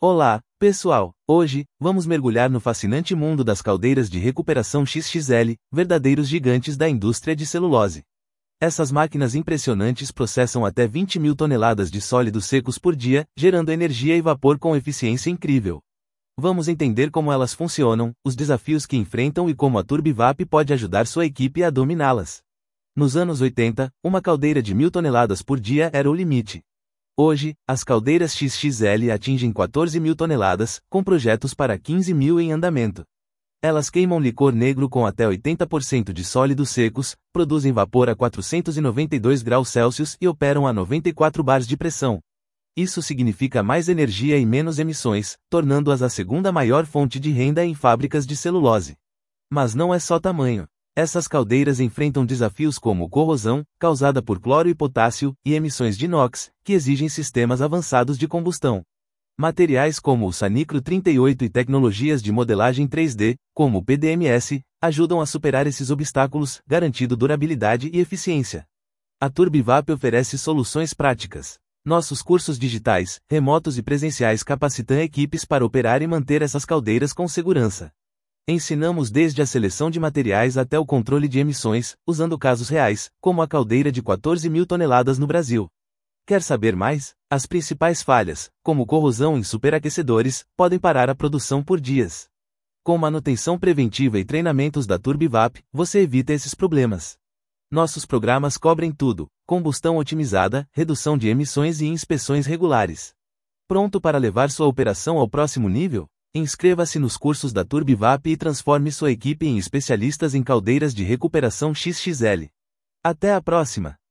Olá, pessoal! Hoje, vamos mergulhar no fascinante mundo das caldeiras de recuperação XXL, verdadeiros gigantes da indústria de celulose. Essas máquinas impressionantes processam até 20 mil toneladas de sólidos secos por dia, gerando energia e vapor com eficiência incrível. Vamos entender como elas funcionam, os desafios que enfrentam e como a Turbivap pode ajudar sua equipe a dominá-las. Nos anos 80, uma caldeira de 1.000 toneladas por dia era o limite. Hoje, as caldeiras XXL atingem 14 mil toneladas, com projetos para 15 mil em andamento. Elas queimam licor negro com até 80% de sólidos secos, produzem vapor a 492 graus Celsius e operam a 94 bars de pressão. Isso significa mais energia e menos emissões, tornando-as a segunda maior fonte de renda em fábricas de celulose. Mas não é só tamanho. Essas caldeiras enfrentam desafios como corrosão, causada por cloro e potássio, e emissões de NOx, que exigem sistemas avançados de combustão. Materiais como o Sanicro 38 e tecnologias de modelagem 3D, como o PDMS, ajudam a superar esses obstáculos, garantindo durabilidade e eficiência. A Turbivap oferece soluções práticas. Nossos cursos digitais, remotos e presenciais capacitam equipes para operar e manter essas caldeiras com segurança. Ensinamos desde a seleção de materiais até o controle de emissões, usando casos reais, como a caldeira de 14 mil toneladas no Brasil. Quer saber mais? As principais falhas, como corrosão em superaquecedores, podem parar a produção por dias. Com manutenção preventiva e treinamentos da Turbivap, você evita esses problemas. Nossos programas cobrem tudo: combustão otimizada, redução de emissões e inspeções regulares. Pronto para levar sua operação ao próximo nível? Inscreva-se nos cursos da Turbivap e transforme sua equipe em especialistas em caldeiras de recuperação XXL. Até a próxima!